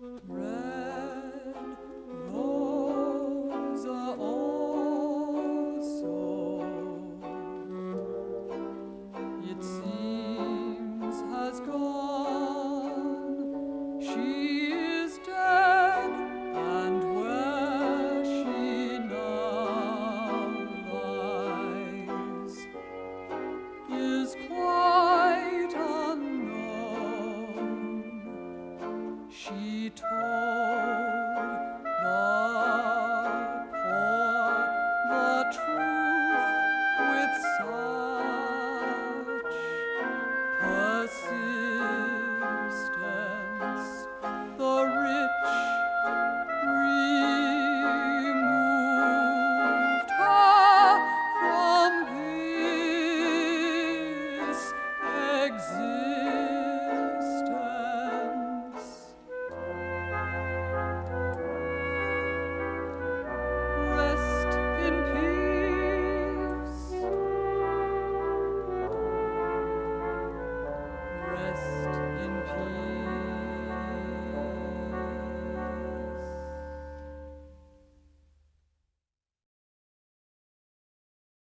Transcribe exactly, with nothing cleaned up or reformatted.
Red Rosa also, it seems, has gone. She is dead, and where she now lies is quite unknown. She told